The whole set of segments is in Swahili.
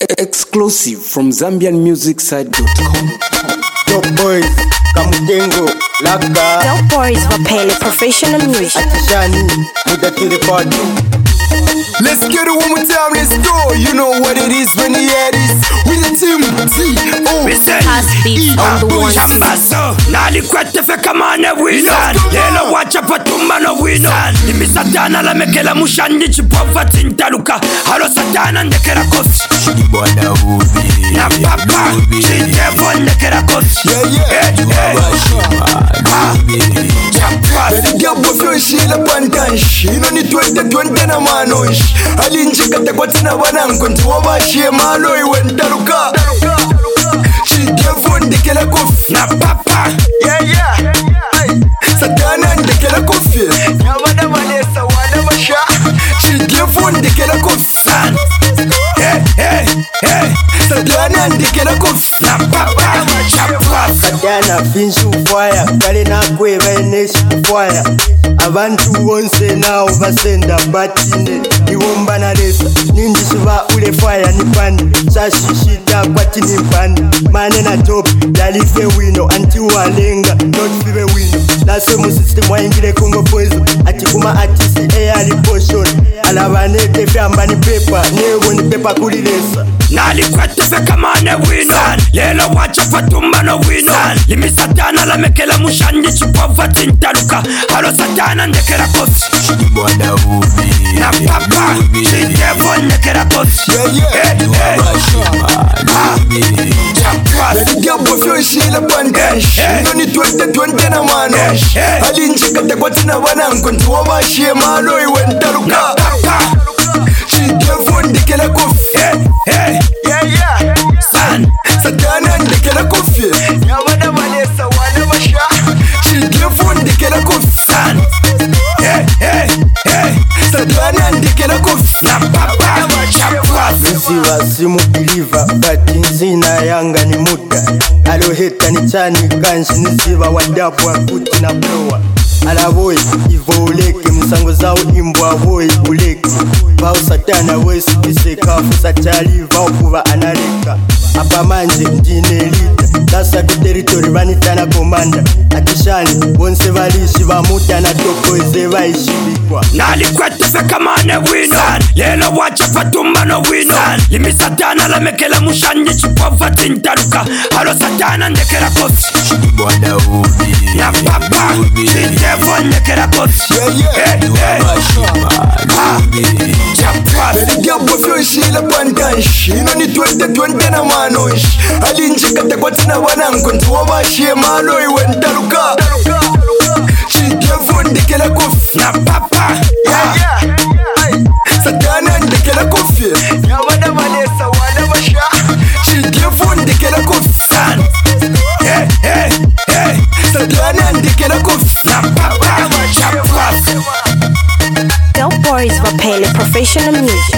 Exclusive from ZambianMusicSite.com. Dope boys, Kamutengo, Laka. Dope boys Vapele, professional music. Atishani, Muda to the party. Let's get it one more time, let's go. You know what it is when you hear this. With the team, Pass beats on the one. Shambaso, nali kwete fe kamane wina. Lelo wacha patumba no wino. Limi satana la mekela mushandi chipova tintaluka. Halo satana ndekera kosi. Shibwana ubi. Na papa, chidevo ndekera kosi. Beli diabo fyoshila pantanshi. Ino ni 2020 na manoshi. Alinjikata kwa tina wanangu ntiwabashie malo iwentaluka. Chidevo ndekera kofi. Na papa, Satana ndekera kofi. Nyabana vanesa wana masha. Chidevo ndekera kofi. Satana ndekera kofi. na papa, chapwa. Katana finshu fire, kale na kweva eneshi fire. Abantu bonse nao basenda batine. Iwomba na resa, ninji shiva ule fire nipande. Shashishita kwa chini mpande. Mane na top, dalife wino. Anti walenga, not five wino. Nase mu system wa ingile Congo poison. Atikuma atisi air potion. Alavanete fyamba ni pepa, newo ni pepa kulilesa. Nali kwete fe kamane wino. Lelo wacha patumba no wino. Limi satana la mekela mushandi chipova tintaluka. Halo satana ndekera kosi. Shibwana ubi. Na papa, chidevo ndekera kosi. Beli diabo fyoshila pantanshi. Ino ni 2020 na manoshi. Alinjikata kwa tina wanangu ntiwabashie malo iwentaluka. Chidevo ndekera kofi. Satana ndekera kofi. Nyabana vanesa wana masha. Chidevo ndekera kofi. Satana ndekera kofi. Na papa, chapwa. Nziwa simu biliva, bati nzina yanga ni muda. Aloheta ni chani kanshi nziva wadabu wa kuti na blowa. Alavoy, ivo uleke, msango zao imbo avoy uleke. Vao satana wesi kisekafu satali vao kuva analeka. Apa manje ndine lida, dasa tu territory vanitana komanda. Atishani, wonse valishi vamuta na toko eze vaishibikwa. Nali kwete fe kamane wino. Lelo wacha patumba no wino. Limi satana la mekela mushandi chipova tintaluka. Halo satana ndekera kosi. Shibwana ubi. Na papa, chidevo ndekera kosi. Chapwa. Beli diabo fyoshila pantanshi. Ino ni 2020 na manoshi. Alinjikata kwa tina wanangu ntiwabashie malo iwentaluka. Chidevo ndekera kofi. Na papa, Satana ndekera kofi. Nyabana vanesa wana masha. Chidevo ndekera kofi. Satana ndekera kofi. na papa, chapwa. Dope boys Vapele, professional music.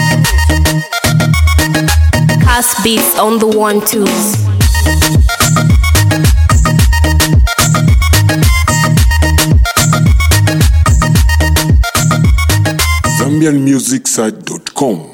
Pass beats on the 1-2s. ZambianMusicSite.com.